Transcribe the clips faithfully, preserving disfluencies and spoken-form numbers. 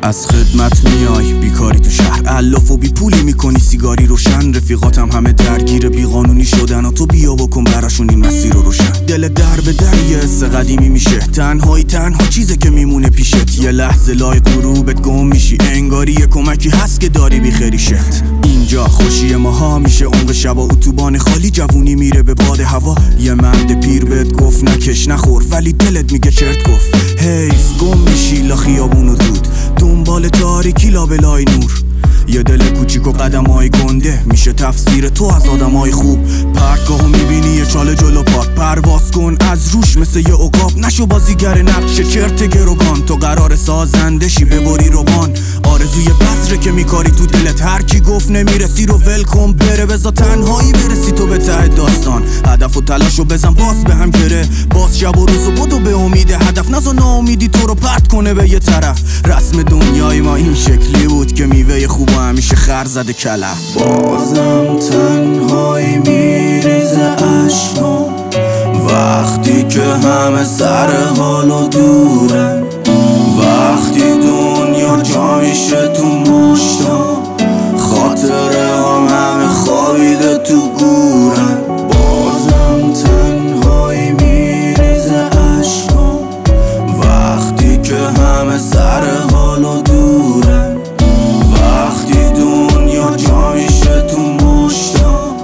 از خدمت میای بیکاری تو شهر، الاف و بی پولی میکنی سیگاری روشن. رفیقاتم همه درگیر بیقانونی شدن و تو بیا بکن براشون این مسیر رو روشن. دل در به در یه حس قدیمی میشه، تنهایی تنها چیزه که میمونه پیشت. یه لحظه لای غروبت گم میشی، انگاری یه کمکی هست که داری بیخریشت. اینجا خوشی ماها میشه عمق شبا، اتوبان خالی جوونی میره به باد هوا. یه مرد پیر بهت گفت نکش نخور، ولی دلت میگه چرت گفت. حیف گم میشی لا خیابون و دود، دنبال تاریکی لابلای نور. یه دل کوچیک و قدمای گنده میشه تفسیر تو از آدمای خوب. پرتگاهو میبینی یه چاله جلو پات، پرواز کن از روش مثل یه عقاب. نشو بازیگر نقش چرت گروگان، تو قرار سازنده شی ببری روبان. آرزوی بذره که میکاری تو دلت، هر کی گفت نمیرسی رو ول کن بره. بذار تنهایی برسی تو به ته داستان، هدف و تلاشو بزن باز به هم گره. باز شب و روزو بدو به امید هدف، نذار ناامیدی تو رو پرت کنه به یه طرف. رسم دنیای ما این شکلی بود که میوه خوب و همیشه خر زده کلف. بازم تنهایی میریزه عشقم، وقتی که همه سر حال و دورن. وقتی دنیا جا میشه تو مشتم، خاطره هم همه خوابیده تو گورن. بازم تنهایی میریزه عشقم، وقتی که همه سر حال و دورن. وقتی دنیا جا میشه تو مشتم،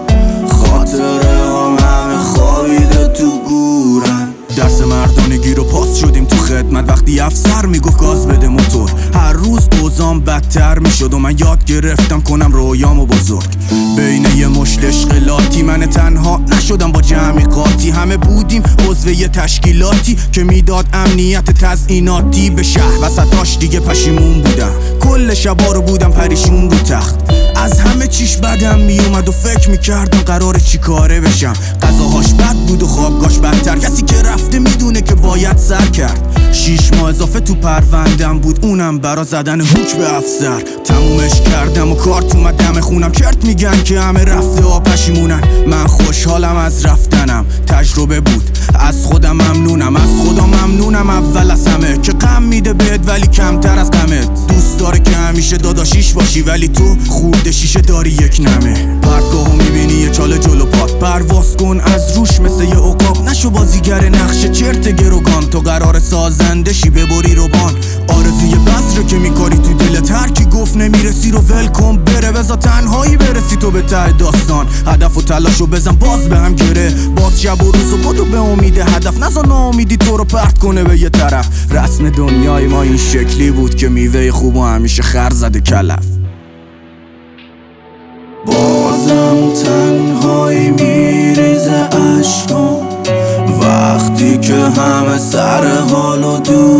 خاطره هم همه خوابیده تو گورن. درس مردانگی رو پاس شدیم تو خدمت، وقتی افسر میگفت گاز بده موتور. هر روز اوضاعم بدتر میشد و من یاد گرفتم کنم رویامو بزرگ. بین یه مشت اشغالاتی من تنها نشدم با جمعی قاطی. همه بودیم عضو یه تشکیلاتی که میداد امنیت تزییناتی به شهر. وسطاش دیگه پشیمون بودم، کل شبا رو بودم پریشون رو تخت. از همه چیش بدم میومد و فکر میکردم قراره چی کاره بشم. غذاهاش بد بود و خوابگاش بدتر، کسی که رفته میدونه که باید سر کرد. شیش ماه اضافه تو پروندم بود، اونم برا زدن هوک به افسر. تمومش کردم و کارت اومد دم خونم. چرت میگن که همه رفته ها پشیمونن، من خوشحالم از رفتنم. تجربه بود از خودم ممنونم، از خدا ممنونم اول از همه که غم میده بهت ولی کمتر از غمت. دوست داره که همیشه داداشیش باشی ولی تو خورده شیشه داری یک نمه. پرتگاهو میبینی یه چاله جلو پات، پرواز کن از روش مثل یه عقاب. نشو بازیگر نقش چرت گروگان، تو قرار سازنده شی ببری روبان. آرزوی بذره که میکاری تو دلت، هر کی گفت نمیرسی رو ول کن بره. بذار تنهایی برسی تو به ته داستان، هدف و تلاشو بزن باز به هم گره. باز شب و روزو بدو به امید هدف، نذار ناامیدی تو رو پرت کنه به یه طرف. رسم دنیای ما این شکلی بود که میوه خوب و همیشه خر زده کلف. بازم تنهایی میریزه عشقم، وقتی که همه سر حال و دور.